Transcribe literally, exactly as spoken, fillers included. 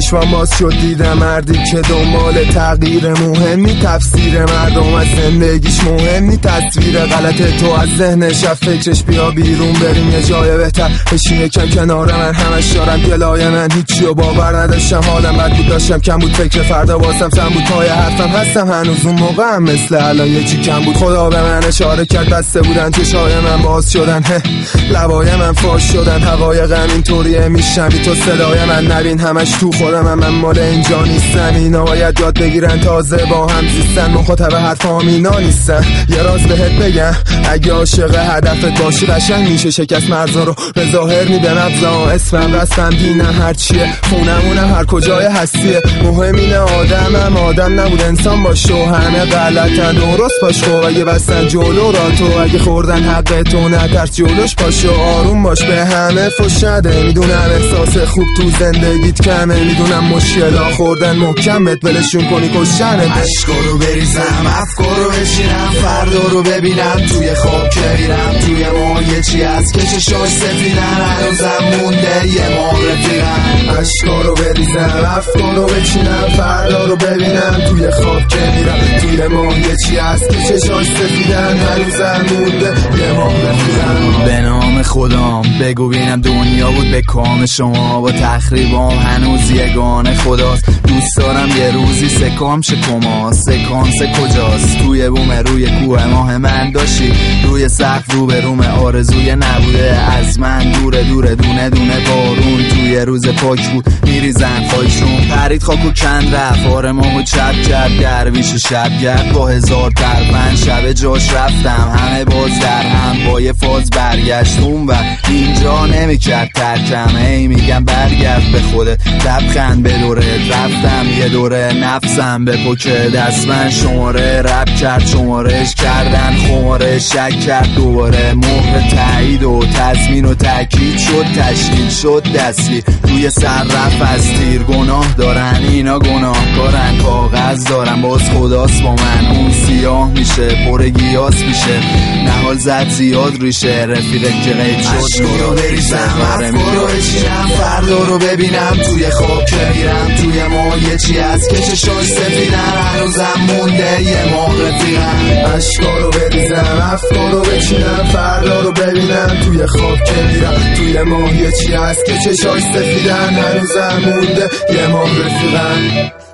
چشمم باز شد دیدم مردی که دنبال تغییر مهم نی، تفسیر مردم از زندگیش مهم نی، تصویر غلط تو از ذهنش از فکرش بیا بیرون بریم یه جای بهتر بشین یکم کنار من. همش دارم گلای من هیچی و باور نداشتم، حالم بد بود داشتم کم بود فکر فردا واسم سم بود، پای حرفم هستم هنوز اون موقع هم مثل الان یکی کم بود. خدا به من اشاره کرد بسته بودن چشای من باز شدن، لبای من فاش شدن، هوای غم اینطوریه میشنوی تو صدای من نبین همش تو خودم هم من مال اینجا نیستم. اینا باید یاد بگیرن تازه با هم زیستن، مخاطب حرفام اینا نیستن. یه راز بهت بگم اگه عاشق هدفت باشی قشنگ میشه شکست مرزا رو به ظاهر میدن ابزا، اسمم رسمم دینم هر چیه خونمونم هر کجای هستیه، مهم اینه آدمم آدم نبود انسان باشه و همه غلطن درست باش. خب اگه بستن جلو را تو اگه خوردن حق تو نترس جلوش باش و آروم باش، به همه فش نده. میدونم احساس خوب تو زندگیت کمه، میدونم مشکلا خوردن محکمت ولشون کنی کشنه. عشقا رو بریزم افکار رو بشینم فردا رو ببینم توی خواب که میرم توی ما یه چی از که چشاش سفیدن هنوزم مونده یه ما رفیقم. عشقا رو بریزم افکار رو بچینم فردا رو ببینم توی خواب که میرم توی ما یه چی از که چشاش سفیدن هنوزم مونده یه ما رفیقم. به نام خدام بگو بینم دنیا بود به کام شما با تخریبام هنوز یگانه خداست. دوست دارم یه روزی سکام شه کما سکانس کجاست توی بوم روی کوه ماه من داشتی روی سقف رو به روم آرزوی نبوده از من دوره دوره دونه دونه بارون توی روز پاک بود میریزن خاکشون پرید خاک و کند رفت آرمامو چپ کرد درویش شب گرد با هزار ترفن شب جاش رفتم همه باز در هم با یه فاز برگشت اون و اینجا نمیکرد ترکم ای میگم برگرد به خودت لبخند به دورت رفتم یه دوره نفسم به پوکه دست من شماره رب کرد شمارش کردن خماره شک کرد دوباره مهر تایید و تضمین و تاکید شد تشکیل شد دستی روی سر رفت از تیر گناه دارن اینا گناه کارن کاغذ دارن باز خداست با من اون سیاه میشه پر گیاس میشه نهال زد زیاد ریشه رفیقت که غیب شد عشقا رو بریزم افکار رو بچینم فردا رو ببینم توی خواب که میرم توی ما یه چی از که چشاش سفیدن هنوزم مونده یه ما رفیقم. عشقا رو بریزم افکار رو بچینم فردا رو ببینم توی خواب که میرم توی ما یه چی از که چشاش سفیدن هنوزم مونده یه ما رفیقم.